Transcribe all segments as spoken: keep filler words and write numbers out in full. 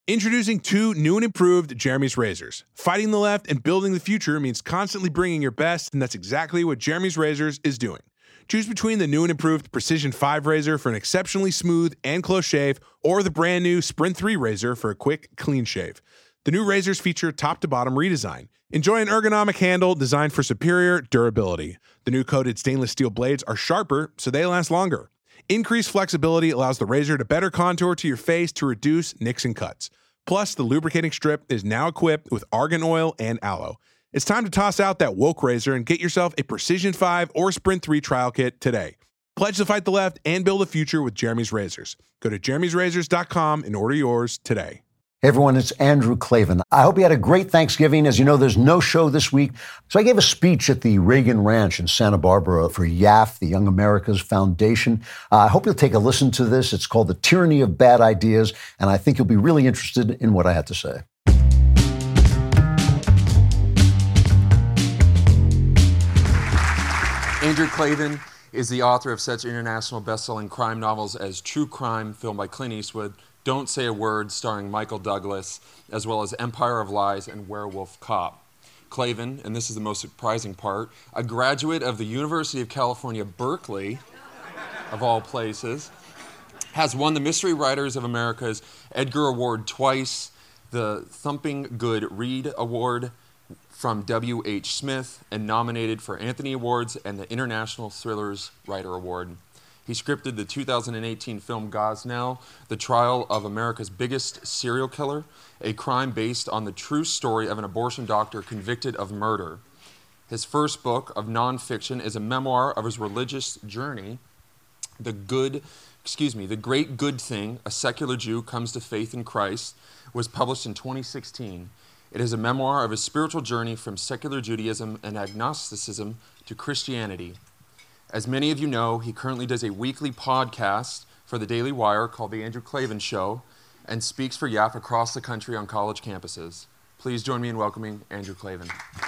Introducing two new and improved Jeremy's razors. Fighting the left and building the future means constantly bringing your best, and that's exactly what Jeremy's Razors is doing. Choose between the new and improved Precision five razor for an exceptionally smooth and close shave, or the brand new Sprint three razor for a quick, clean shave. The new razors feature top-to-bottom redesign. Enjoy an ergonomic handle designed for superior durability. The new coated stainless steel blades are sharper, so they last longer. Increased flexibility allows the razor to better contour to your face to reduce nicks and cuts. Plus, the lubricating strip is now equipped with argan oil and aloe. It's time to toss out that woke razor and get yourself a Precision five or Sprint three trial kit today. Pledge to fight the left and build a future with Jeremy's Razors. Go to jeremy's razors dot com and order yours today. Hey everyone, it's Andrew Klavan. I hope you had a great Thanksgiving. As you know, there's no show this week. So I gave a speech at the Reagan Ranch in Santa Barbara for Y A F, the Young America's Foundation. Uh, I hope you'll take a listen to this. It's called The Tyranny of Bad Ideas, and I think you'll be really interested in what I had to say. Andrew Klavan is the author of such international best-selling crime novels as True Crime, filmed by Clint Eastwood, Don't Say a Word, starring Michael Douglas, as well as Empire of Lies and Werewolf Cop. Klavan, and this is the most surprising part, a graduate of the University of California, Berkeley, of all places, has won the Mystery Writers of America's Edgar Award twice, the Thumping Good Read Award from W H Smith, and nominated for Anthony Awards and the International Thrillers Writer Award. He scripted the two thousand eighteen film Gosnell, the trial of America's biggest serial killer, a crime based on the true story of an abortion doctor convicted of murder. His first book of nonfiction is a memoir of his religious journey, The Good, excuse me, The Great Good Thing, A Secular Jew Comes to Faith in Christ, was published in twenty sixteen. It is a memoir of his spiritual journey from secular Judaism and agnosticism to Christianity. As many of you know, he currently does a weekly podcast for the Daily Wire called The Andrew Klavan Show and speaks for Y A F across the country on college campuses. Please join me in welcoming Andrew Klavan.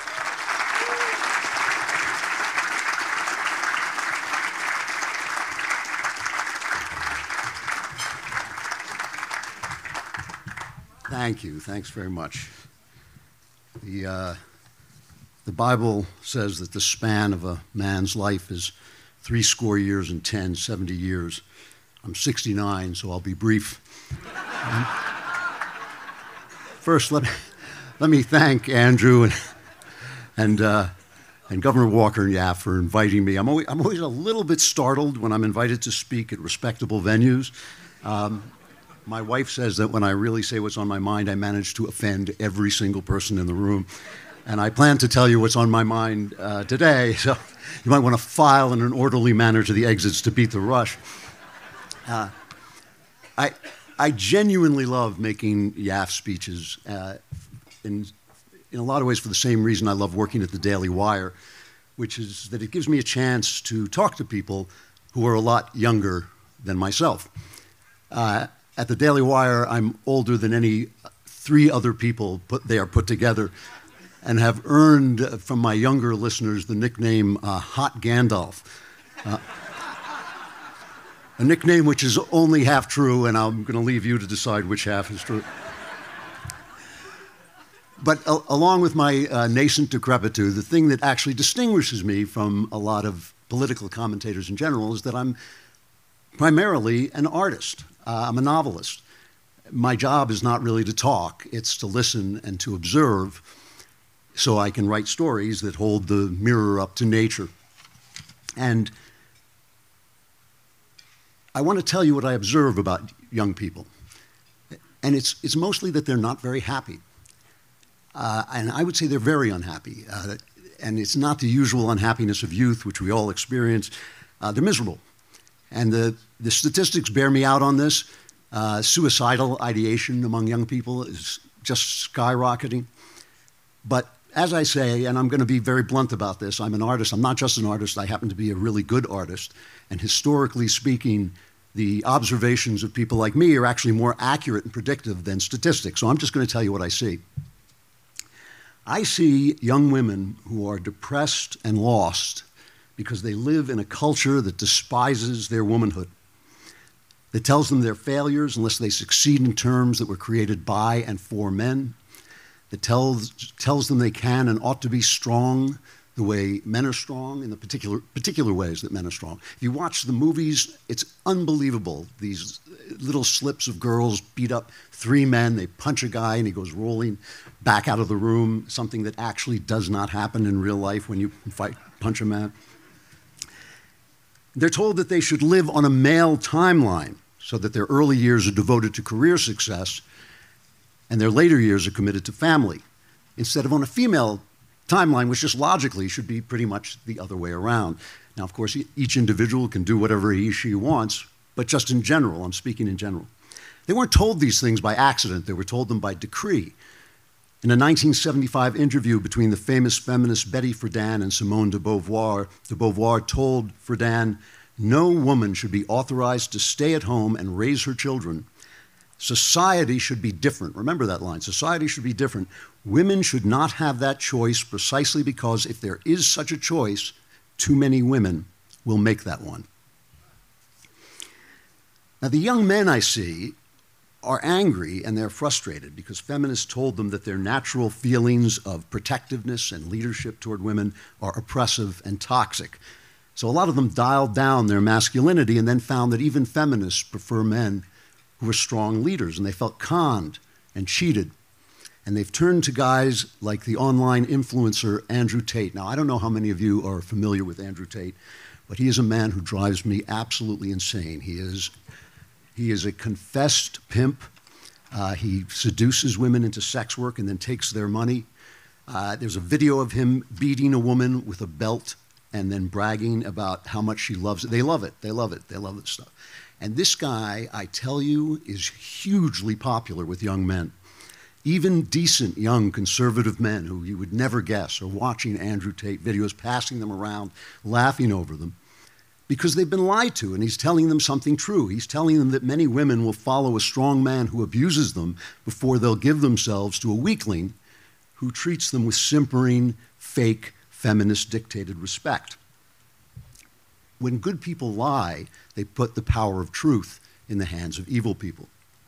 Thank you. Thanks very much. The, uh, the Bible says that the span of a man's life is three score years and ten, seventy years. I'm sixty-nine, so I'll be brief. Um, first, let me, let me thank Andrew and, and, uh, and Governor Walker and Y A F for inviting me. I'm always, I'm always a little bit startled when I'm invited to speak at respectable venues. Um, My wife says that when I really say what's on my mind, I manage to offend every single person in the room. And I plan to tell you what's on my mind uh, today, so you might want to file in an orderly manner to the exits to beat the rush. Uh, I, I genuinely love making Y A F speeches, uh, in, in a lot of ways for the same reason I love working at the Daily Wire, which is that it gives me a chance to talk to people who are a lot younger than myself. Uh, At the Daily Wire, I'm older than any three other people put there put together, and have earned uh, from my younger listeners the nickname uh, Hot Gandalf. Uh, a nickname which is only half true, and I'm going to leave you to decide which half is true. But uh, along with my uh, nascent decrepitude, the thing that actually distinguishes me from a lot of political commentators in general is that I'm primarily an artist. Uh, I'm a novelist. My job is not really to talk, it's to listen and to observe so I can write stories that hold the mirror up to nature. And I want to tell you what I observe about young people. And it's, it's mostly that they're not very happy. Uh, and I would say they're very unhappy. Uh, and it's not the usual unhappiness of youth, which we all experience. Uh, they're miserable. And the, the statistics bear me out on this. Uh, suicidal ideation among young people is just skyrocketing. But as I say, and I'm going to be very blunt about this, I'm an artist. I'm not just an artist. I happen to be a really good artist. And historically speaking, the observations of people like me are actually more accurate and predictive than statistics. So I'm just going to tell you what I see. I see young women who are depressed and lost because they live in a culture that despises their womanhood. that tells them they're failures unless they succeed in terms that were created by and for men, that tells, tells them they can and ought to be strong the way men are strong, in the particular, particular ways that men are strong. If you watch the movies, it's unbelievable. These little slips of girls beat up three men, they punch a guy and he goes rolling back out of the room, something that actually does not happen in real life when you fight, punch a man. They're told that they should live on a male timeline so that their early years are devoted to career success and their later years are committed to family, instead of on a female timeline, which just logically should be pretty much the other way around. Now, of course, each individual can do whatever he or she wants, but just in general, I'm speaking in general. They weren't told these things by accident, they were told them by decree. In a nineteen seventy-five interview between the famous feminists Betty Friedan and Simone de Beauvoir, de Beauvoir told Friedan, "No woman should be authorized to stay at home and raise her children. Society should be different." Remember that line, society should be different. Women should not have that choice precisely because if there is such a choice, too many women will make that one. Now, the young men I see are angry and they're frustrated because feminists told them that their natural feelings of protectiveness and leadership toward women are oppressive and toxic. So a lot of them dialed down their masculinity and then found that even feminists prefer men who are strong leaders, and they felt conned and cheated. And they've turned to guys like the online influencer Andrew Tate. Now, I don't know how many of you are familiar with Andrew Tate, but he is a man who drives me absolutely insane. He is, he is a confessed pimp. Uh, he seduces women into sex work and then takes their money. Uh, there's a video of him beating a woman with a belt and then bragging about how much she loves it. They love it. They love it. They love this stuff. And this guy, I tell you, is hugely popular with young men. Even decent young conservative men who you would never guess are watching Andrew Tate videos, passing them around, laughing over them, because they've been lied to, and he's telling them something true. He's telling them that many women will follow a strong man who abuses them before they'll give themselves to a weakling who treats them with simpering, fake, feminist-dictated respect. When good people lie, they put the power of truth in the hands of evil people.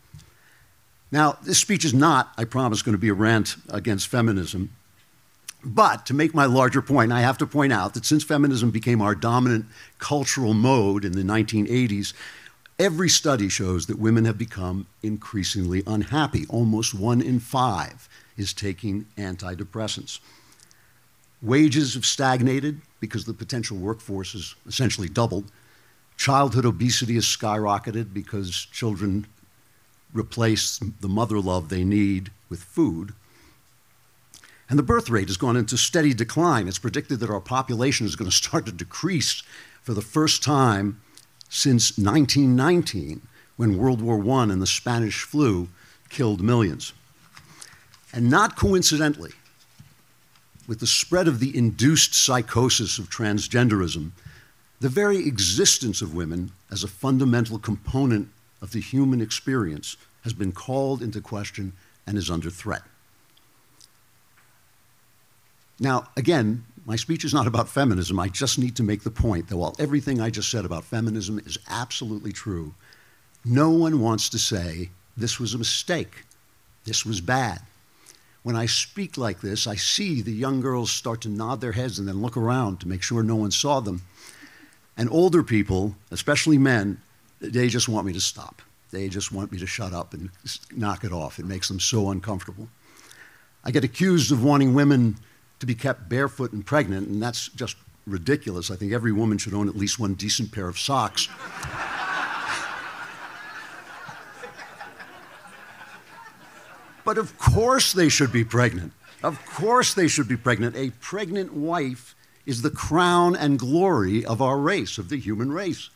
Now, this speech is not, I promise, going to be a rant against feminism. But to make my larger point, I have to point out that since feminism became our dominant cultural mode in the nineteen eighties, every study shows that women have become increasingly unhappy. Almost one in five is taking antidepressants. Wages have stagnated because the potential workforce has essentially doubled. Childhood obesity has skyrocketed because children replace the mother love they need with food. And the birth rate has gone into steady decline. It's predicted that our population is going to start to decrease for the first time since nineteen nineteen, when World War One and the Spanish flu killed millions. And not coincidentally, with the spread of the induced psychosis of transgenderism, the very existence of women as a fundamental component of the human experience has been called into question and is under threat. Now, again, my speech is not about feminism. I just need to make the point that while everything I just said about feminism is absolutely true, no one wants to say this was a mistake, this was bad. When I speak like this, I see the young girls start to nod their heads and then look around to make sure no one saw them. And older people, especially men, they just want me to stop. They just want me to shut up and knock it off. It makes them so uncomfortable. I get accused of wanting women to be kept barefoot and pregnant, and that's just ridiculous. I think every woman should own at least one decent pair of socks. But of course they should be pregnant. Of course they should be pregnant. A pregnant wife is the crown and glory of our race, of the human race.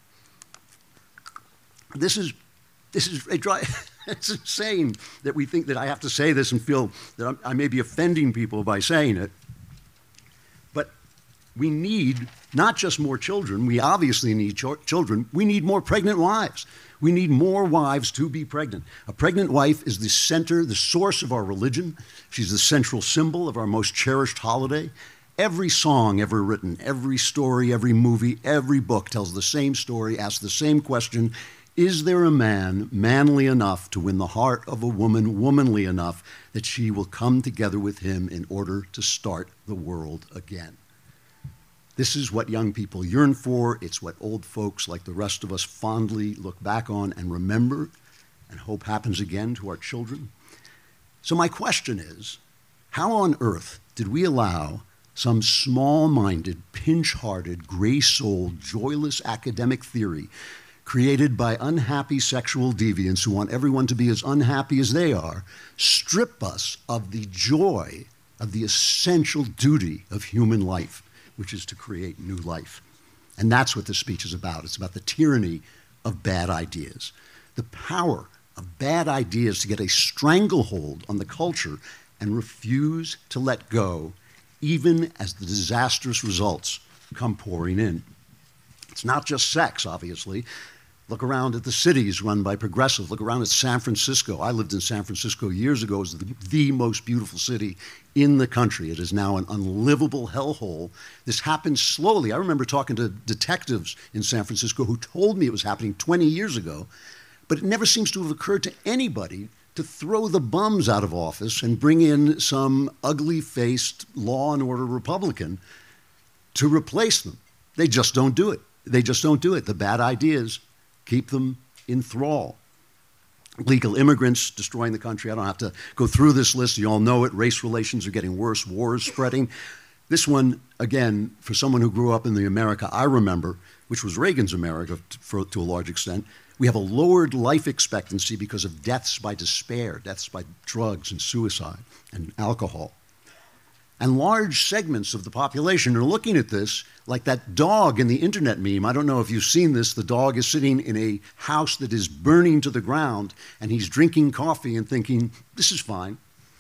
This is, this is, it dry, it's insane that we think that I have to say this and feel that I'm, I may be offending people by saying it. But we need not just more children, we obviously need ch- children, we need more pregnant wives. We need more wives to be pregnant. A pregnant wife is the center, the source of our religion. She's the central symbol of our most cherished holiday. Every song ever written, every story, every movie, every book tells the same story, asks the same question. Is there a man manly enough to win the heart of a woman womanly enough that she will come together with him in order to start the world again? This is what young people yearn for. It's what old folks like the rest of us fondly look back on and remember and hope happens again to our children. So my question is, how on earth did we allow some small-minded, pinch-hearted, gray-souled, joyless academic theory created by unhappy sexual deviants who want everyone to be as unhappy as they are, strip us of the joy of the essential duty of human life, which is to create new life? And that's what this speech is about. It's about the tyranny of bad ideas, the power of bad ideas to get a stranglehold on the culture and refuse to let go, even as the disastrous results come pouring in. It's not just sex, obviously. Look around at the cities run by progressives. Look around at San Francisco. I lived in San Francisco years ago. It was the, the most beautiful city in the country. It is now an unlivable hellhole. This happens slowly. I remember talking to detectives in San Francisco who told me it was happening twenty years ago, but it never seems to have occurred to anybody to throw the bums out of office and bring in some ugly-faced law and order Republican to replace them. They just don't do it. They just don't do it. The bad ideas keep them in thrall. Legal immigrants destroying the country. I don't have to go through this list. You all know it. Race relations are getting worse. Wars spreading. This one, again, for someone who grew up in the America I remember, which was Reagan's America for, to a large extent, we have a lowered life expectancy because of deaths by despair, deaths by drugs and suicide and alcohol. And large segments of the population are looking at this like that dog in the internet meme. I don't know if you've seen this. The dog is sitting in a house that is burning to the ground, and he's drinking coffee and thinking, this is fine.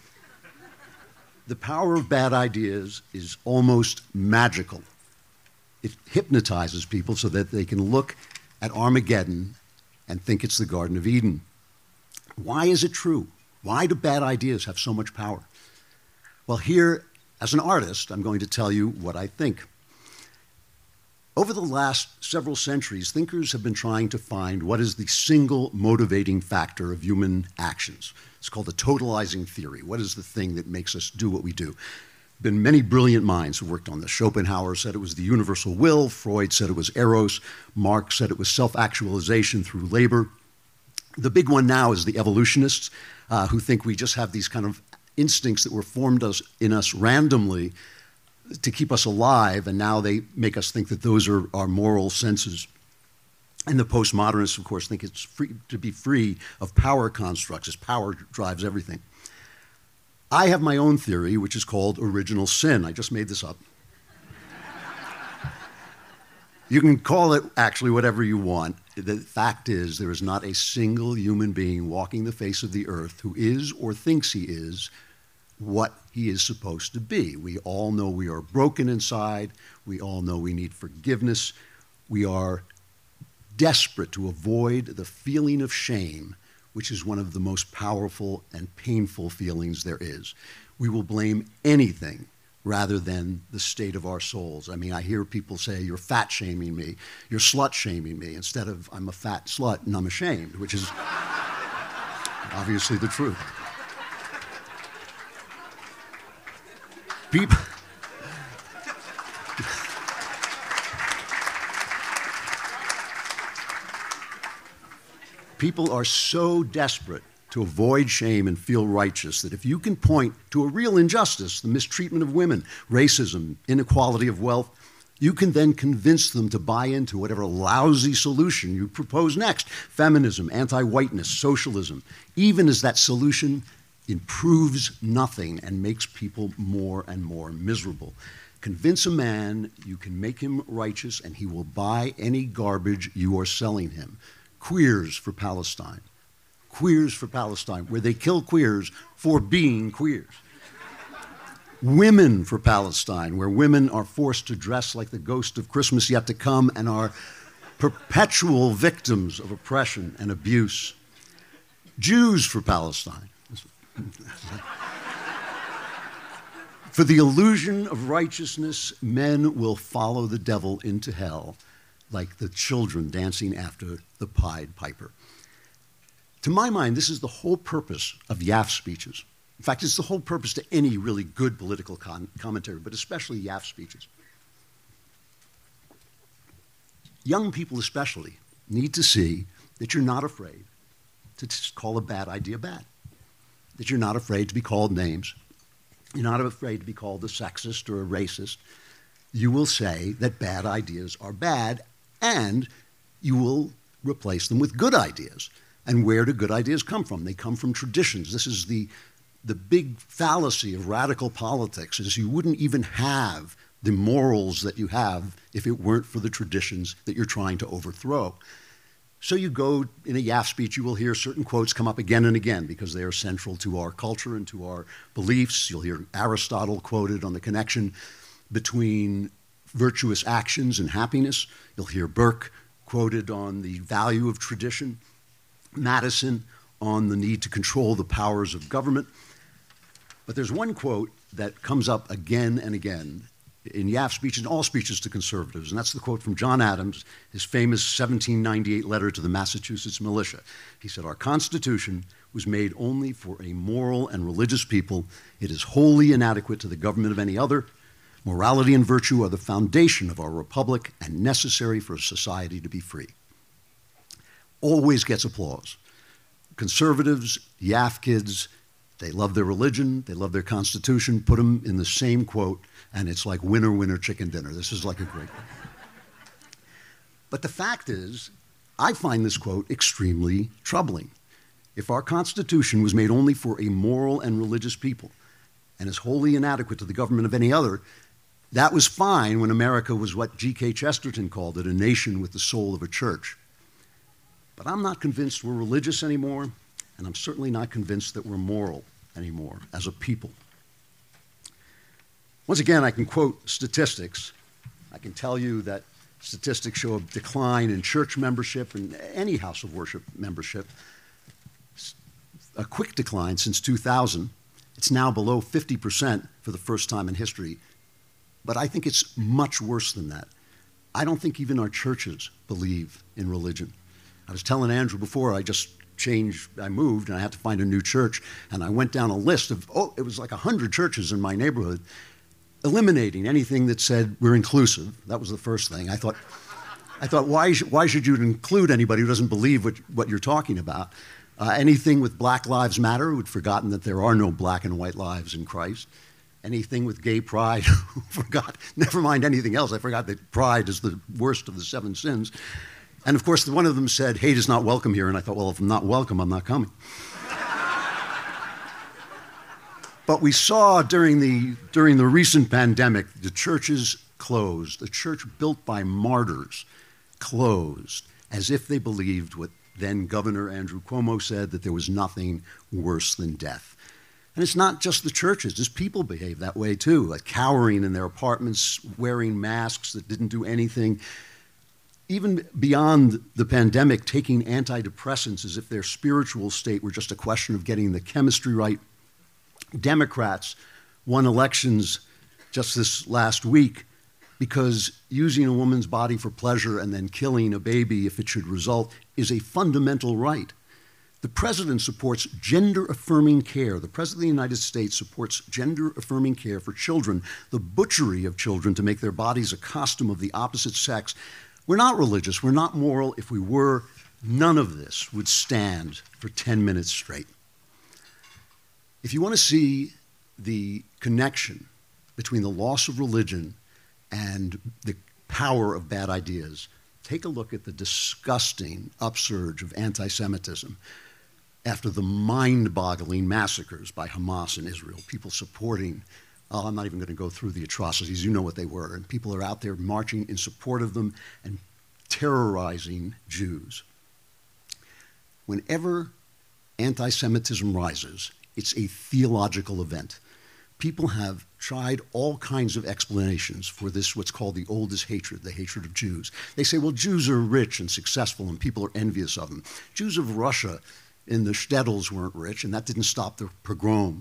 The power of bad ideas is almost magical. It hypnotizes people so that they can look at Armageddon and think it's the Garden of Eden. Why is it true? Why do bad ideas have so much power? Well, here, as an artist, I'm going to tell you what I think. Over the last several centuries, thinkers have been trying to find what is the single motivating factor of human actions. It's called the totalizing theory. What is the thing that makes us do what we do? Been many brilliant minds who worked on this. Schopenhauer said it was the universal will. Freud said it was eros. Marx said it was self-actualization through labor. The big one now is the evolutionists, uh, who think we just have these kind of instincts that were formed us, in us randomly to keep us alive, and now they make us think that those are our moral senses. And the postmodernists, of course, think it's free, to be free of power constructs, as power drives everything. I have my own theory, which is called original sin. I just made this up. You can call it actually whatever you want. The fact is, there is not a single human being walking the face of the earth who is or thinks he is what he is supposed to be. We all know we are broken inside. We all know we need forgiveness. We are desperate to avoid the feeling of shame, which is one of the most powerful and painful feelings there is. We will blame anything rather than the state of our souls. I mean, I hear people say, you're fat shaming me, you're slut shaming me, instead of I'm a fat slut and I'm ashamed, which is obviously the truth. People, people are so desperate to avoid shame and feel righteous that if you can point to a real injustice, the mistreatment of women, racism, inequality of wealth, you can then convince them to buy into whatever lousy solution you propose next. Feminism, anti-whiteness, socialism, even as that solution improves nothing and makes people more and more miserable. Convince a man you can make him righteous and he will buy any garbage you are selling him. Queers for Palestine. Queers for Palestine, where they kill queers for being queers. Women for Palestine, where women are forced to dress like the ghost of Christmas yet to come and are perpetual victims of oppression and abuse. Jews for Palestine. For the illusion of righteousness, men will follow the devil into hell. like the children dancing after the Pied Piper. To my mind, this is the whole purpose of Yaff speeches. In fact, it's the whole purpose to any really good political con- commentary, but especially Yaff speeches. Young people especially need to see that you're not afraid to just call a bad idea bad, that you're not afraid to be called names, you're not afraid to be called a sexist or a racist. You will say that bad ideas are bad, and you will replace them with good ideas. And where do good ideas come from? They come from traditions. This is the, the big fallacy of radical politics, is you wouldn't even have the morals that you have if it weren't for the traditions that you're trying to overthrow. So you go, in a Yaff speech, you will hear certain quotes come up again and again because they are central to our culture and to our beliefs. You'll hear Aristotle quoted on the connection between virtuous actions and happiness. You'll hear Burke quoted on the value of tradition, Madison on the need to control the powers of government. But there's one quote that comes up again and again in Yaff speeches and all speeches to conservatives, and that's the quote from John Adams, his famous seventeen ninety-eight letter to the Massachusetts militia. He said, "Our Constitution was made only for a moral and religious people. It is wholly inadequate to the government of any other. Morality and virtue are the foundation of our republic and necessary for a society to be free." Always gets applause. Conservatives, Yaff kids, they love their religion, they love their Constitution, put them in the same quote, and it's like winner, winner, chicken dinner. This is like a great one. But the fact is, I find this quote extremely troubling. If our Constitution was made only for a moral and religious people and is wholly inadequate to the government of any other, that was fine when America was what G K Chesterton called it, a nation with the soul of a church. But I'm not convinced we're religious anymore, and I'm certainly not convinced that we're moral anymore as a people. Once again, I can quote statistics. I can tell you that statistics show a decline in church membership and any house of worship membership, a quick decline since two thousand. It's now below fifty percent for the first time in history. But I think it's much worse than that. I don't think even our churches believe in religion. I was telling Andrew before, I just changed, I moved, and I had to find a new church, and I went down a list of, oh, it was like one hundred churches in my neighborhood, eliminating anything that said we're inclusive. That was the first thing. I thought, I thought, why, sh- why should you include anybody who doesn't believe what, what you're talking about? Uh, anything with Black Lives Matter, who'd forgotten that there are no black and white lives in Christ. Anything with gay pride, forgot, never mind anything else. I forgot that pride is the worst of the seven sins. And of course, one of them said, hate is not welcome here. And I thought, well, if I'm not welcome, I'm not coming. But we saw during the, during the recent pandemic, the churches closed. The church built by martyrs closed, as if they believed what then Governor Andrew Cuomo said, that there was nothing worse than death. And it's not just the churches. Just people behave that way too, like cowering in their apartments, wearing masks that didn't do anything. Even beyond the pandemic, taking antidepressants as if their spiritual state were just a question of getting the chemistry right. Democrats won elections just this last week because using a woman's body for pleasure and then killing a baby if it should result is a fundamental right. The president supports gender-affirming care. The president of the United States supports gender-affirming care for children, the butchery of children to make their bodies a costume of the opposite sex. We're not religious, we're not moral. If we were, none of this would stand for ten minutes straight. If you want to see the connection between the loss of religion and the power of bad ideas, take a look at the disgusting upsurge of anti-Semitism after the mind-boggling massacres by Hamas in Israel, people supporting, oh, I'm not even going to go through the atrocities, you know what they were, and people are out there marching in support of them and terrorizing Jews. Whenever anti-Semitism rises, it's a theological event. People have tried all kinds of explanations for this, what's called the oldest hatred, the hatred of Jews. They say, well, Jews are rich and successful and people are envious of them. Jews of Russia in the shtetls weren't rich, and that didn't stop the pogroms.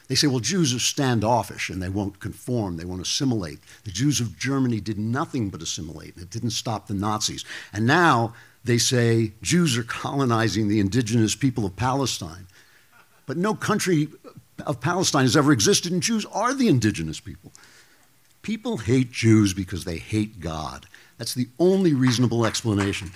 They say, well, Jews are standoffish and they won't conform, they won't assimilate. The Jews of Germany did nothing but assimilate. It didn't stop the Nazis. And now they say Jews are colonizing the indigenous people of Palestine. But no country of Palestine has ever existed, and Jews are the indigenous people. People hate Jews because they hate God. That's the only reasonable explanation.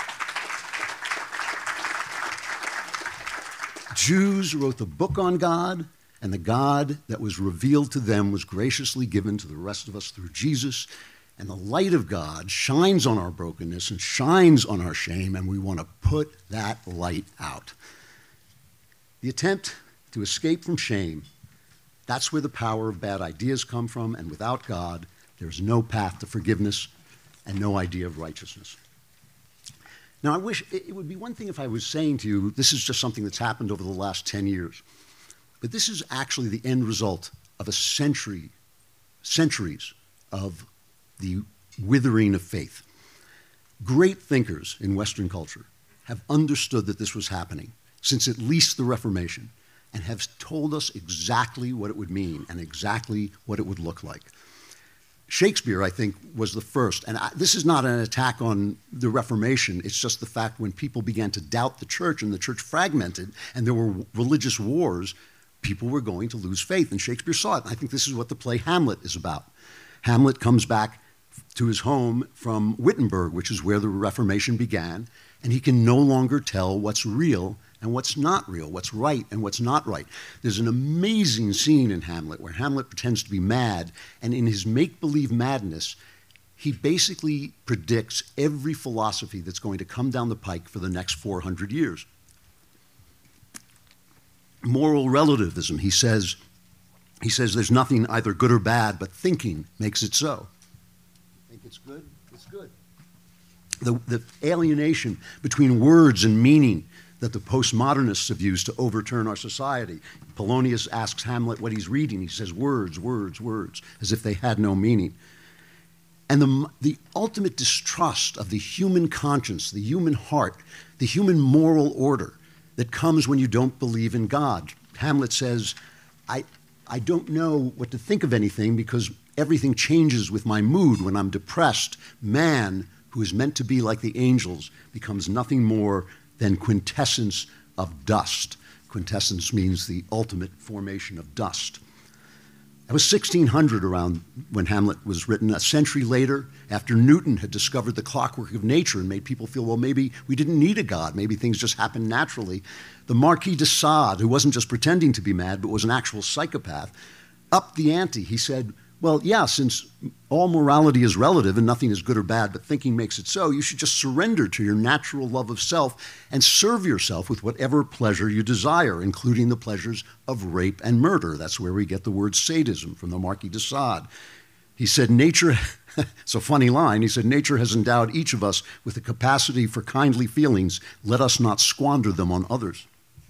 Jews wrote the book on God, and the God that was revealed to them was graciously given to the rest of us through Jesus. And the light of God shines on our brokenness and shines on our shame, and we want to put that light out. The attempt to escape from shame, that's where the power of bad ideas come from, and without God, there's no path to forgiveness and no idea of righteousness. Now, I wish it would be one thing if I was saying to you, this is just something that's happened over the last ten years. But this is actually the end result of a century, centuries of the withering of faith. Great thinkers in Western culture have understood that this was happening since at least the Reformation, and have told us exactly what it would mean and exactly what it would look like. Shakespeare, I think, was the first, and I, this is not an attack on the Reformation, it's just the fact when people began to doubt the church and the church fragmented and there were religious wars, people were going to lose faith, and Shakespeare saw it. And I think this is what the play Hamlet is about. Hamlet comes back to his home from Wittenberg, which is where the Reformation began, and he can no longer tell what's real and what's not real, what's right and what's not right. There's an amazing scene in Hamlet where Hamlet pretends to be mad, and in his make-believe madness, he basically predicts every philosophy that's going to come down the pike for the next four hundred years. Moral relativism, he says, he says there's nothing either good or bad, but thinking makes it so. You think it's good? It's good. The, the alienation between words and meaning that the postmodernists have used to overturn our society. Polonius asks Hamlet what he's reading. He says, words, words, words, as if they had no meaning. And the, the ultimate distrust of the human conscience, the human heart, the human moral order that comes when you don't believe in God. Hamlet says, I, I don't know what to think of anything because everything changes with my mood. When I'm depressed, man, who is meant to be like the angels, becomes nothing more than quintessence of dust. Quintessence means the ultimate formation of dust. It was sixteen hundred around when Hamlet was written. A century later, after Newton had discovered the clockwork of nature and made people feel, well, maybe we didn't need a God, maybe things just happened naturally, the Marquis de Sade, who wasn't just pretending to be mad, but was an actual psychopath, upped the ante. He said, well, yeah, since all morality is relative and nothing is good or bad, but thinking makes it so, you should just surrender to your natural love of self and serve yourself with whatever pleasure you desire, including the pleasures of rape and murder. That's where we get the word sadism from the Marquis de Sade. He said, nature, it's a funny line, he said, nature has endowed each of us with the capacity for kindly feelings. Let us not squander them on others.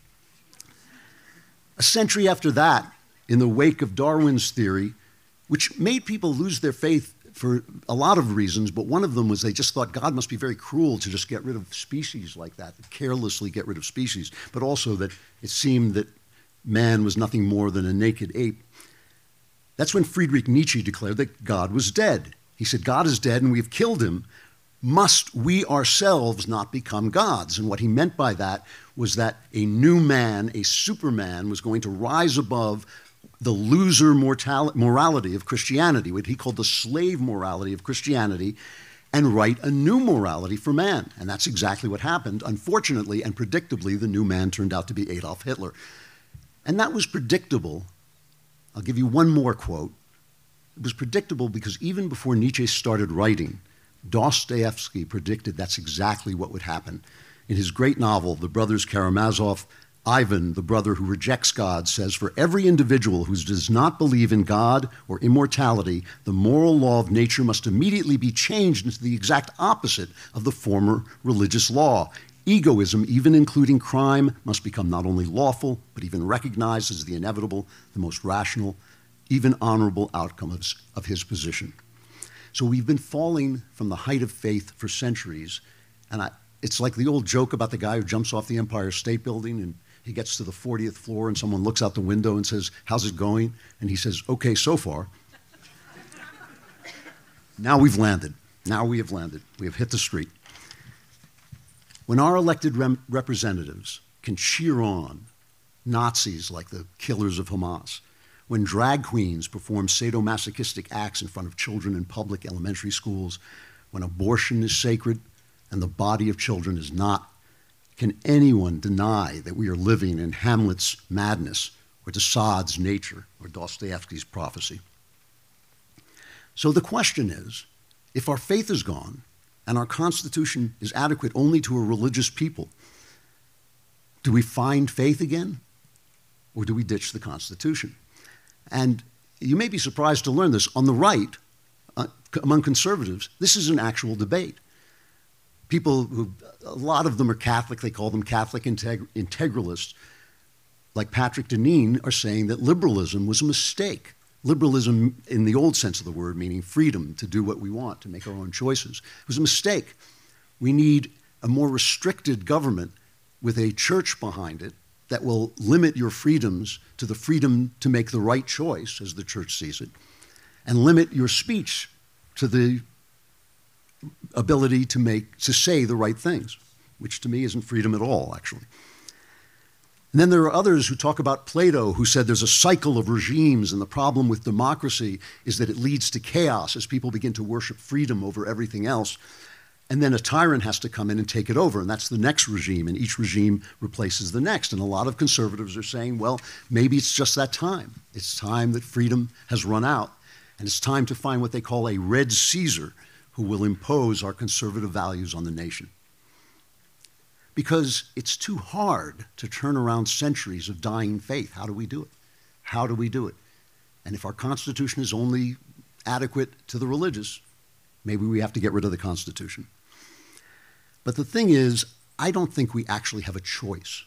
A century after that, in the wake of Darwin's theory, which made people lose their faith for a lot of reasons, but one of them was they just thought God must be very cruel to just get rid of species like that, to carelessly get rid of species, but also that it seemed that man was nothing more than a naked ape. That's when Friedrich Nietzsche declared that God was dead. He said, God is dead and we've killed him. Must we ourselves not become gods? And what he meant by that was that a new man, a superman, was going to rise above the loser morality of Christianity, what he called the slave morality of Christianity, and write a new morality for man. And that's exactly what happened. Unfortunately and predictably, the new man turned out to be Adolf Hitler. And that was predictable. I'll give you one more quote. It was predictable because even before Nietzsche started writing, Dostoevsky predicted that's exactly what would happen. In his great novel, The Brothers Karamazov, Ivan, the brother who rejects God, says, for every individual who does not believe in God or immortality, the moral law of nature must immediately be changed into the exact opposite of the former religious law. Egoism, even including crime, must become not only lawful, but even recognized as the inevitable, the most rational, even honorable outcome of, of his position. So we've been falling from the height of faith for centuries, and I, it's like the old joke about the guy who jumps off the Empire State Building and He gets to the fortieth floor and someone looks out the window and says, "How's it going?" And he says, "Okay, so far." Now we've landed. Now we have landed. We have hit the street. When our elected rem- representatives can cheer on Nazis like the killers of Hamas, when drag queens perform sadomasochistic acts in front of children in public elementary schools, when abortion is sacred and the body of children is not, can anyone deny that we are living in Hamlet's madness or de Sade's nature or Dostoevsky's prophecy? So the question is, if our faith is gone and our Constitution is adequate only to a religious people, do we find faith again, or do we ditch the Constitution? And you may be surprised to learn this. On the right, uh, among conservatives, this is an actual debate. People who, a lot of them are Catholic, they call them Catholic integ- integralists, like Patrick Deneen, are saying that liberalism was a mistake. Liberalism, in the old sense of the word, meaning freedom to do what we want, to make our own choices, was a mistake. We need a more restricted government with a church behind it that will limit your freedoms to the freedom to make the right choice, as the church sees it, and limit your speech to the ability to make, to say the right things, which to me isn't freedom at all, actually. And then there are others who talk about Plato, who said there's a cycle of regimes, and the problem with democracy is that it leads to chaos as people begin to worship freedom over everything else. And then a tyrant has to come in and take it over, and that's the next regime, and each regime replaces the next. And a lot of conservatives are saying, well, maybe it's just that time. It's time that freedom has run out, and it's time to find what they call a Red Caesar who will impose our conservative values on the nation. Because it's too hard to turn around centuries of dying faith. How do we do it? How do we do it? And if our Constitution is only adequate to the religious, maybe we have to get rid of the Constitution. But the thing is, I don't think we actually have a choice.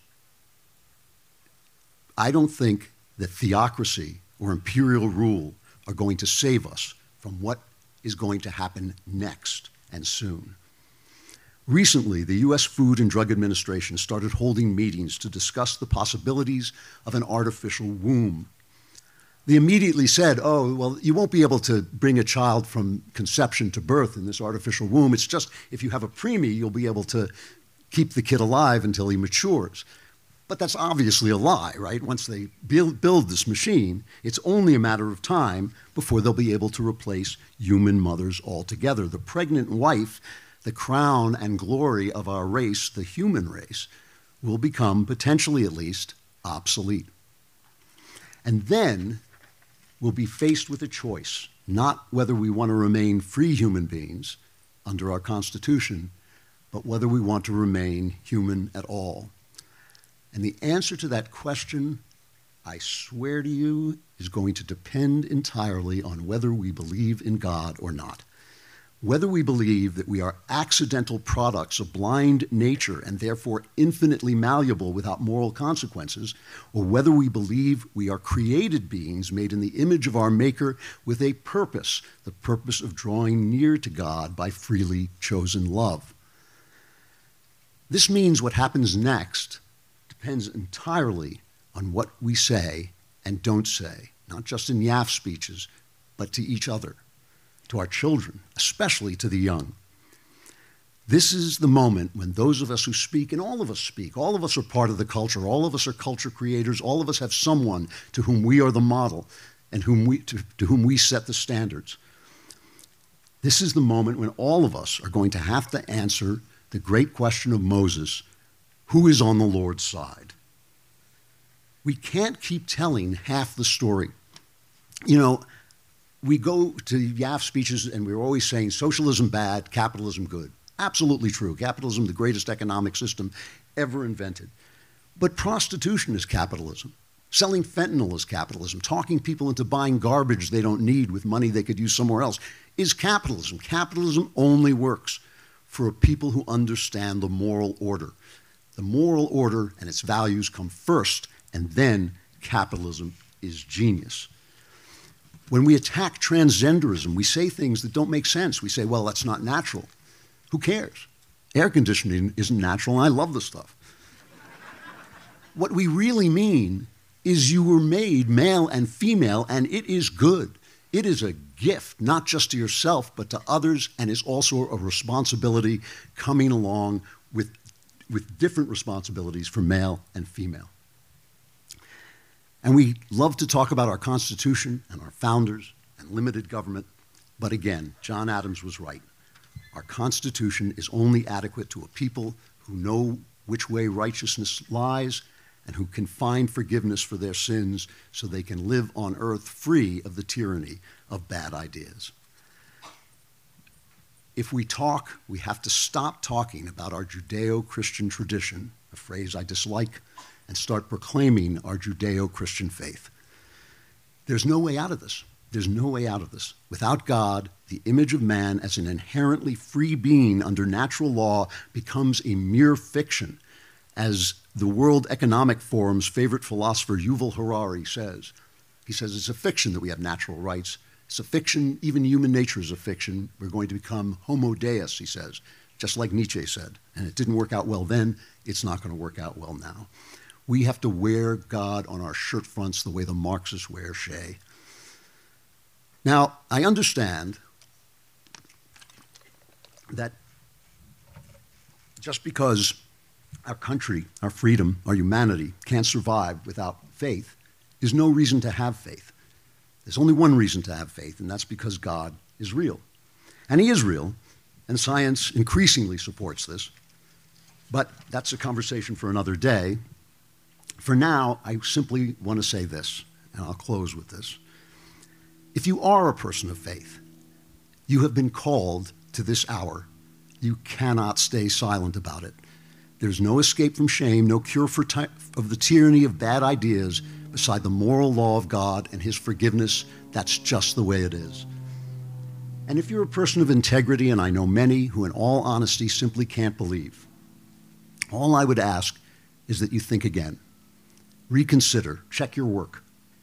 I don't think that theocracy or imperial rule are going to save us from what is going to happen next and soon. Recently, the U S Food and Drug Administration started holding meetings to discuss the possibilities of an artificial womb. They immediately said, oh, well, you won't be able to bring a child from conception to birth in this artificial womb. It's just if you have a preemie, you'll be able to keep the kid alive until he matures. But that's obviously a lie, right? Once they build, build this machine, it's only a matter of time before they'll be able to replace human mothers altogether. The pregnant wife, the crown and glory of our race, the human race, will become, potentially at least, obsolete. And then we'll be faced with a choice, not whether we want to remain free human beings under our Constitution, but whether we want to remain human at all. And the answer to that question, I swear to you, is going to depend entirely on whether we believe in God or not. Whether we believe that we are accidental products of blind nature and therefore infinitely malleable without moral consequences, or whether we believe we are created beings made in the image of our Maker with a purpose, the purpose of drawing near to God by freely chosen love. This means what happens next depends entirely on what we say and don't say, not just in yaff speeches, but to each other, to our children, especially to the young. This is the moment when those of us who speak, and all of us speak, all of us are part of the culture, all of us are culture creators, all of us have someone to whom we are the model and whom we, to, to whom we set the standards. This is the moment when all of us are going to have to answer the great question of Moses, who is on the Lord's side? We can't keep telling half the story. You know, we go to yaff speeches and we're always saying socialism bad, capitalism good. Absolutely true. Capitalism, the greatest economic system ever invented. But prostitution is capitalism. Selling fentanyl is capitalism. Talking people into buying garbage they don't need with money they could use somewhere else is capitalism. Capitalism only works for people who understand the moral order. The moral order and its values come first, and then capitalism is genius. When we attack transgenderism, we say things that don't make sense. We say, well, that's not natural. Who cares? Air conditioning isn't natural, and I love the stuff. What we really mean is you were made male and female, and it is good. It is a gift, not just to yourself, but to others, and is also a responsibility coming along with, with different responsibilities for male and female. And we love to talk about our Constitution and our founders and limited government, but again, John Adams was right. Our Constitution is only adequate to a people who know which way righteousness lies and who can find forgiveness for their sins so they can live on earth free of the tyranny of bad ideas. If we talk, we have to stop talking about our Judeo-Christian tradition, a phrase I dislike, and start proclaiming our Judeo-Christian faith. There's no way out of this. There's no way out of this. Without God, the image of man as an inherently free being under natural law becomes a mere fiction. As the World Economic Forum's favorite philosopher Yuval Harari says, he says it's a fiction that we have natural rights. It's a fiction, even human nature is a fiction. We're going to become homo deus, he says, just like Nietzsche said. And it didn't work out well then, it's not going to work out well now. We have to wear God on our shirt fronts the way the Marxists wear Shay. Now, I understand that just because our country, our freedom, our humanity can't survive without faith is no reason to have faith. There's only one reason to have faith, and that's because God is real. And he is real, and science increasingly supports this. But that's a conversation for another day. For now, I simply want to say this, and I'll close with this. If you are a person of faith, you have been called to this hour. You cannot stay silent about it. There's no escape from shame, no cure for ty- of the tyranny of bad ideas beside the moral law of God and his forgiveness. That's just the way it is. And if you're a person of integrity, and I know many who in all honesty simply can't believe, all I would ask is that you think again. Reconsider, check your work.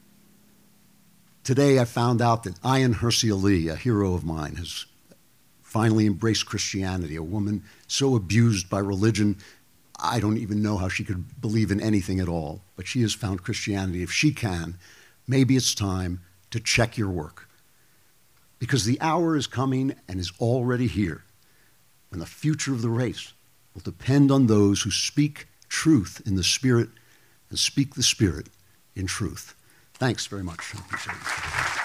Today I found out that Ayaan Hirsi Ali, a hero of mine, has finally embraced Christianity, a woman so abused by religion, I don't even know how she could believe in anything at all, but she has found Christianity. If she can, maybe it's time to check your work. Because the hour is coming and is already here, when the future of the race will depend on those who speak truth in the Spirit and speak the Spirit in truth. Thanks very much. I appreciate it.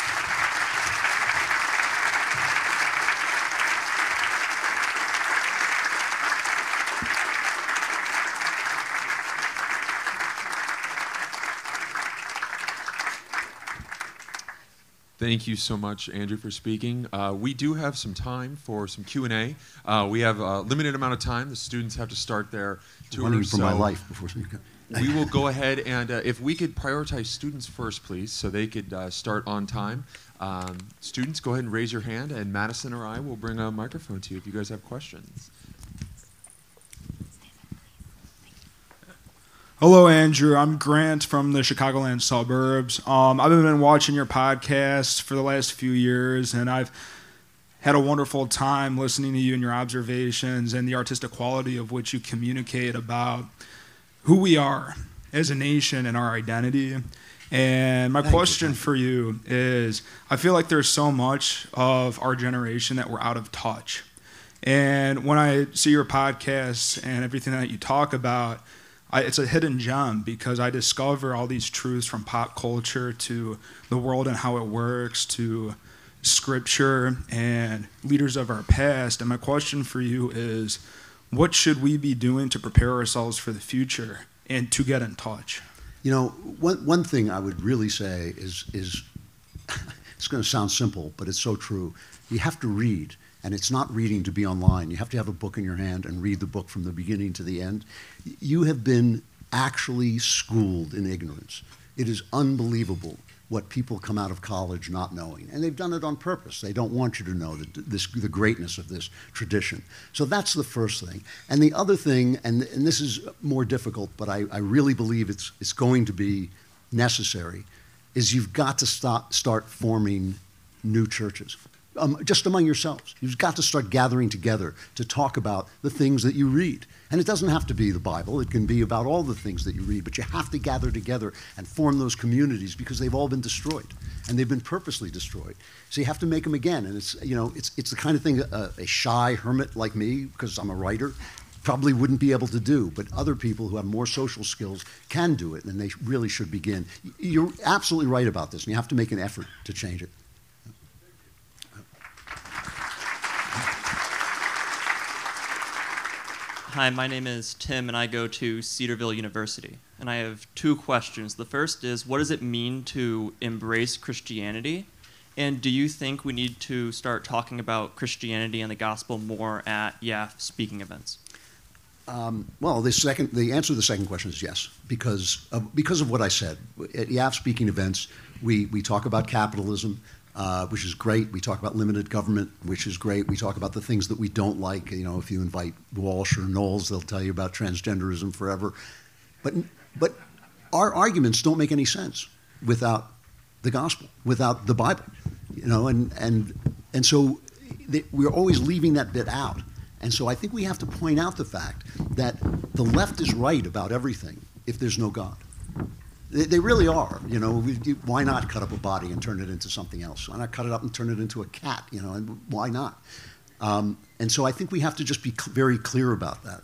Thank you so much, Andrew, for speaking. Uh, we do have some time for some Q and A. Uh, we have a limited amount of time. The students have to start their tour. Running for so my life before we we will go ahead and uh, if we could prioritize students first, please, so they could uh, start on time. Um, students, go ahead and raise your hand, and Madison or I will bring a microphone to you if you guys have questions. Hello, Andrew. I'm Grant from the Chicagoland suburbs. Um, I've been watching your podcast for the last few years, and I've had a wonderful time listening to you and your observations and the artistic quality of which you communicate about who we are as a nation and our identity. And my Thank question you. for you is, I feel like there's so much of our generation that we're out of touch. And when I see your podcasts and everything that you talk about, I, it's a hidden gem because I discover all these truths from pop culture to the world and how it works to scripture and leaders of our past. And my question for you is, what should we be doing to prepare ourselves for the future and to get in touch? You know, one, one thing I would really say is, is it's going to sound simple, but it's so true. You have to read. And it's not reading to be online. You have to have a book in your hand and read the book from the beginning to the end. You have been actually schooled in ignorance. It is unbelievable what people come out of college not knowing. And they've done it on purpose. They don't want you to know the, this, the greatness of this tradition. So that's the first thing. And the other thing, and, and this is more difficult, but I, I really believe it's, it's going to be necessary, is you've got to stop, start forming new churches. um, just among yourselves. You've got to start gathering together to talk about the things that you read. And it doesn't have to be the Bible. It can be about all the things that you read. But you have to gather together and form those communities because they've all been destroyed. And they've been purposely destroyed. So you have to make them again. And it's, you know, it's, it's the kind of thing a, a shy hermit like me, because I'm a writer, probably wouldn't be able to do. But other people who have more social skills can do it. And they really should begin. You're absolutely right about this. And you have to make an effort to change it. Hi, my name is Tim, and I go to Cedarville University. And I have two questions. The first is, what does it mean to embrace Christianity? And do you think we need to start talking about Christianity and the gospel more at Y A F speaking events? Um, well, the second, the answer to the second question is yes, because of, because of what I said. At Y A F speaking events, we, we talk about capitalism, Uh, which is great. We talk about limited government, which is great. We talk about the things that we don't like. You know, if you invite Walsh or Knowles, they'll tell you about transgenderism forever. But, but our arguments don't make any sense without the gospel, without the Bible. You know, and, and, and so they, we're always leaving that bit out. And so I think we have to point out the fact that the left is right about everything if there's no God. They, they really are. You know, we, you, why not cut up a body and turn it into something else? Why not cut it up and turn it into a cat? You know, and why not? Um, and so I think we have to just be cl- very clear about that.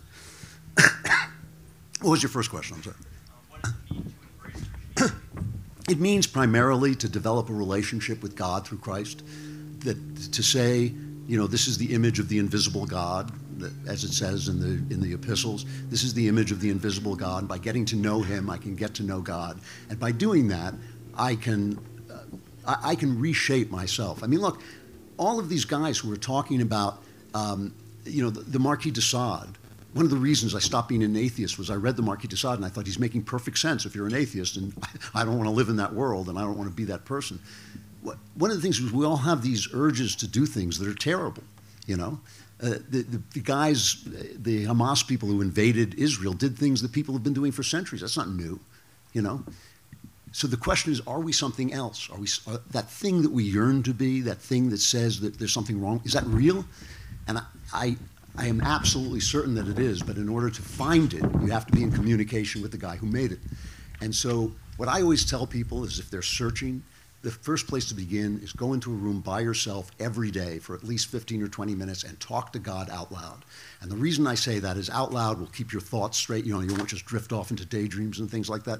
What was your first question? I'm sorry. Um, what does it mean to embrace Christianity? It means primarily to develop a relationship with God through Christ. That to say, you know, this is the image of the invisible God, that, as it says in the in the epistles. This is the image of the invisible God. And by getting to know Him, I can get to know God, and by doing that, I can uh, I, I can reshape myself. I mean, look, all of these guys who were talking about, um, you know, the, the Marquis de Sade. One of the reasons I stopped being an atheist was I read the Marquis de Sade and I thought he's making perfect sense if you're an atheist, and I don't want to live in that world and I don't want to be that person. One of the things is we all have these urges to do things that are terrible, you know. Uh, the, the, the guys, the Hamas people who invaded Israel did things that people have been doing for centuries. That's not new, you know. So the question is, are we something else? Are we are that thing that we yearn to be, that thing that says that there's something wrong? Is that real? And I, I, I am absolutely certain that it is, but in order to find it, you have to be in communication with the guy who made it. And so what I always tell people is if they're searching, the first place to begin is go into a room by yourself every day for at least fifteen or twenty minutes and talk to God out loud. And the reason I say that is out loud will keep your thoughts straight. You know, you won't just drift off into daydreams and things like that.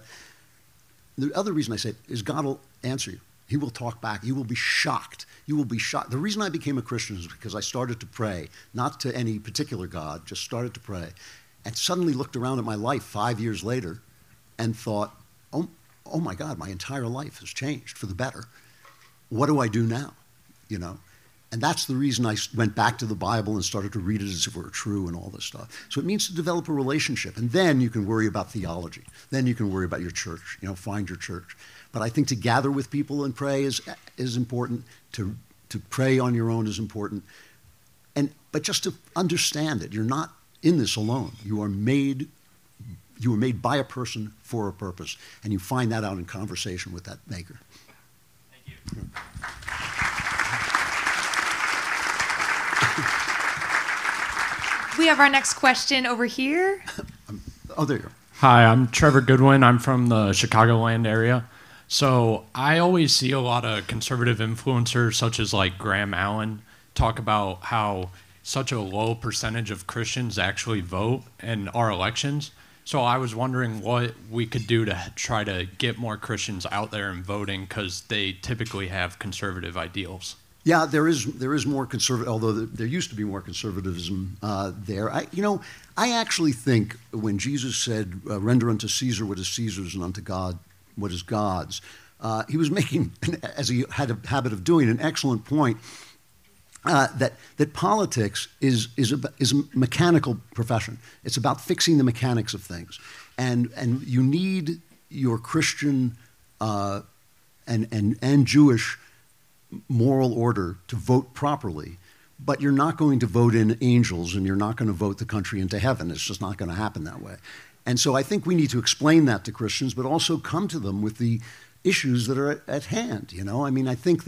The other reason I say it is God will answer you. He will talk back. You will be shocked. You will be shocked. The reason I became a Christian is because I started to pray, not to any particular God, just started to pray, and suddenly looked around at my life five years later and thought, oh, oh my God, my entire life has changed for the better. What do I do now? You know? And that's the reason I went back to the Bible and started to read it as if it were true and all this stuff. So it means to develop a relationship. And then you can worry about theology. Then you can worry about your church, you know, find your church. But I think to gather with people and pray is is important. To to pray on your own is important. And but just to understand it, you're not in this alone. You are made you were made by a person for a purpose. And you find that out in conversation with that maker. Thank you. We have our next question over here. Oh, there you go. Hi, I'm Trevor Goodwin. I'm from the Chicagoland area. So I always see a lot of conservative influencers, such as like Graham Allen, talk about how such a low percentage of Christians actually vote in our elections. So I was wondering what we could do to try to get more Christians out there and voting, because they typically have conservative ideals. Yeah, there is there is more conservative, although there used to be more conservatism uh, there. I, you know, I actually think when Jesus said, uh, "Render unto Caesar what is Caesar's, and unto God what is God's," uh, he was making, as he had a habit of doing, an excellent point uh, that that politics is is a, is a mechanical profession. It's about fixing the mechanics of things, and and you need your Christian uh, and and and Jewish moral order to vote properly, but you're not going to vote in angels and you're not going to vote the country into heaven. It's just not going to happen that way. And so I think we need to explain that to Christians, but also come to them with the issues that are at, at hand. You know, I mean, I think that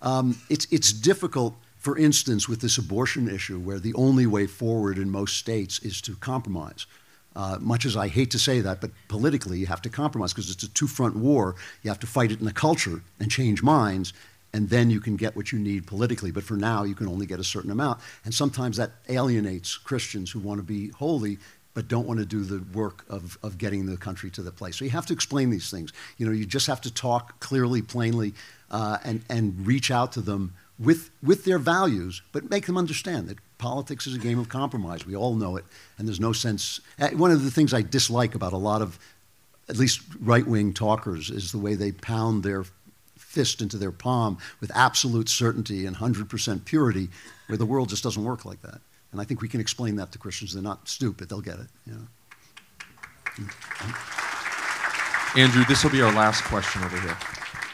Um, it's, it's difficult, for instance, with this abortion issue, where the only way forward in most states is to compromise. Uh, much as I hate to say that, but politically you have to compromise because it's a two-front war. You have to fight it in the culture and change minds, and then you can get what you need politically. But for now, you can only get a certain amount. And sometimes that alienates Christians who want to be holy but don't want to do the work of, of getting the country to the place. So you have to explain these things. You know, you just have to talk clearly, plainly, uh, and, and reach out to them with, with their values, but make them understand that politics is a game of compromise. We all know it, and there's no sense. One of the things I dislike about a lot of, at least right-wing talkers, is the way they pound their fist into their palm with absolute certainty and one hundred percent purity, where the world just doesn't work like that. And I think we can explain that to Christians. They're not stupid. They'll get it. You know? Andrew, this will be our last question over here.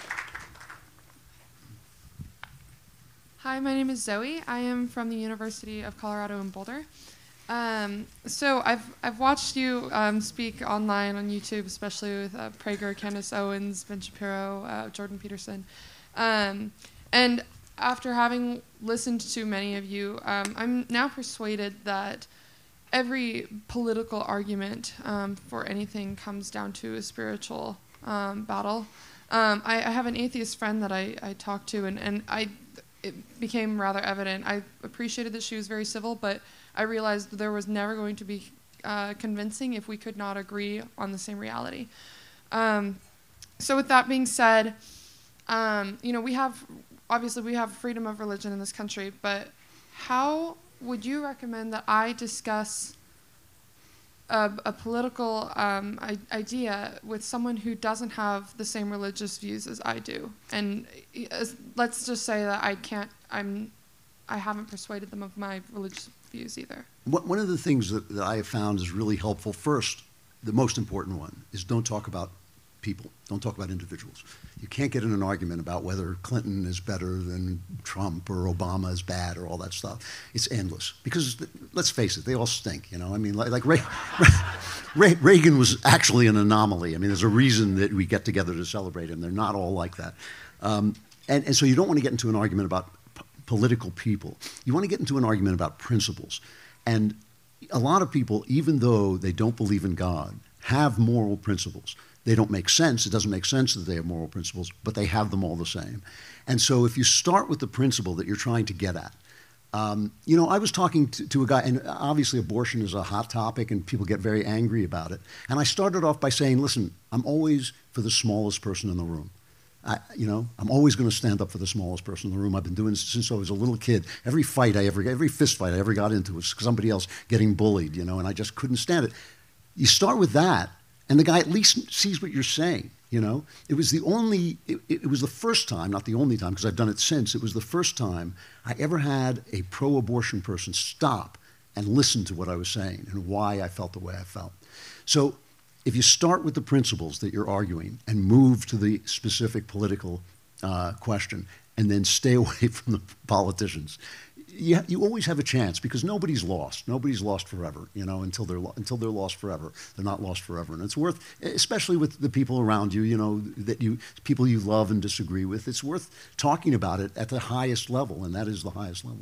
Hi, my name is Zoe. I am from the University of Colorado in Boulder. Um, so I've I've watched you um, speak online on YouTube, especially with uh, Prager, Candace Owens, Ben Shapiro, uh, Jordan Peterson. Um, and after having listened to many of you, um, I'm now persuaded that every political argument um, for anything comes down to a spiritual um, battle. Um, I, I have an atheist friend that I, I talk to, and, and I it became rather evident. I appreciated that she was very civil, but I realized there was never going to be uh, convincing if we could not agree on the same reality. Um, so with that being said, um, you know, we have, obviously we have freedom of religion in this country, but how would you recommend that I discuss a, a political um, I- idea with someone who doesn't have the same religious views as I do? And as, let's just say that I can't, I'm, I haven't persuaded them of my religious views either. One of the things that, that I have found is really helpful, first, the most important one, is don't talk about people. Don't talk about individuals. You can't get in an argument about whether Clinton is better than Trump or Obama is bad or all that stuff. It's endless. Because, let's face it, they all stink, you know? I mean, like, like Ray, Ray, Reagan was actually an anomaly. I mean, there's a reason that we get together to celebrate him. They're not all like that. Um, and, and so you don't want to get into an argument about p- political people. You want to get into an argument about principles. And a lot of people, even though they don't believe in God, have moral principles. They don't make sense. It doesn't make sense that they have moral principles, but they have them all the same. And so if you start with the principle that you're trying to get at, um, you know, I was talking to, to a guy, and obviously abortion is a hot topic and people get very angry about it. And I started off by saying, listen, I'm always for the smallest person in the room. I, you know, I'm always going to stand up for the smallest person in the room. I've been doing this since I was a little kid. Every fight I ever, every fist fight I ever got into was somebody else getting bullied, you know, and I just couldn't stand it. You start with that, and the guy at least sees what you're saying, you know? It was the only, it, it was the first time, not the only time, because I've done it since, it was the first time I ever had a pro-abortion person stop and listen to what I was saying and why I felt the way I felt. So if you start with the principles that you're arguing and move to the specific political uh, question and then stay away from the politicians, you, you always have a chance because nobody's lost. Nobody's lost forever, you know, until they're, until they're lost forever. They're not lost forever. And it's worth, especially with the people around you, you know, that you, people you love and disagree with, it's worth talking about it at the highest level, and that is the highest level.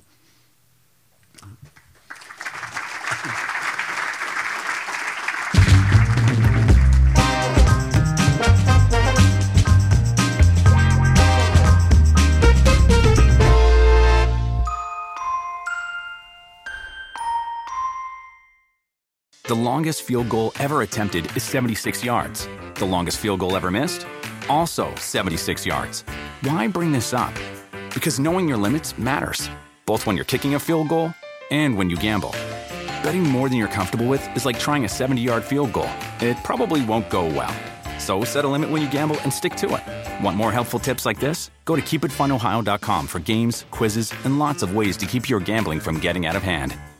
The longest field goal ever attempted is seventy-six yards. The longest field goal ever missed? Also seventy-six yards. Why bring this up? Because knowing your limits matters, both when you're kicking a field goal and when you gamble. Betting more than you're comfortable with is like trying a seventy-yard field goal. It probably won't go well. So set a limit when you gamble and stick to it. Want more helpful tips like this? Go to keep it fun ohio dot com for games, quizzes, and lots of ways to keep your gambling from getting out of hand.